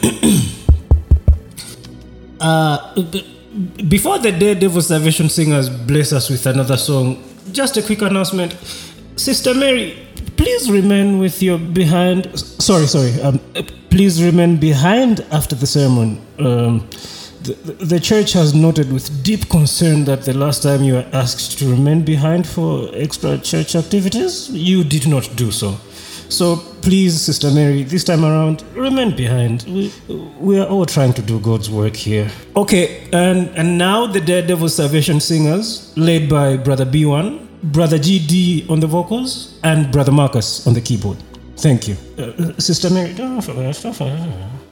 Before the Daredevil Salvation Singers bless us with another song, just a quick announcement. Sister Mary, please remain with your behind. Please remain behind after the sermon. The church has noted with deep concern that the last time you were asked to remain behind for extra church activities, you did not do so. So please, Sister Mary, this time around, remain behind. We are all trying to do God's work here. Okay, and now the Daredevil Salvation Singers, led by Brother B1, Brother GD on the vocals, and Brother Marcus on the keyboard. Thank you. Sister Mary, don't forget.